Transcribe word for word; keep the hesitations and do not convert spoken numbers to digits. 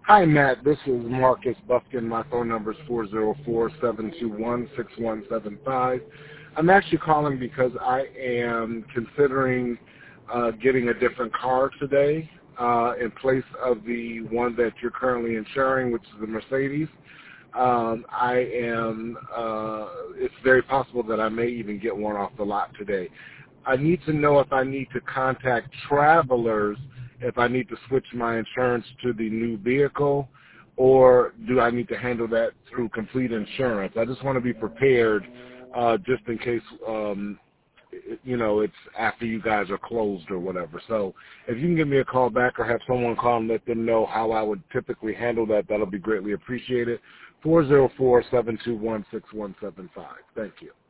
Hi, Matt. This is Marcus Buffkin. My phone number is four zero four, seven two one, six one seven five. I'm actually calling because I am considering uh, getting a different car today uh, in place of the one that you're currently insuring, which is the Mercedes. Um, I am, uh, it's very possible that I may even get one off the lot today. I need to know if I need to contact Travelers if I need to switch my insurance to the new vehicle, or do I need to handle that through Complete Insurance? I just want to be prepared uh, just in case, um, you know, it's after you guys are closed or whatever. So if you can give me a call back or have someone call and let them know how I would typically handle that, that'll be greatly appreciated. four zero four, seven two one, six one seven five. Thank you.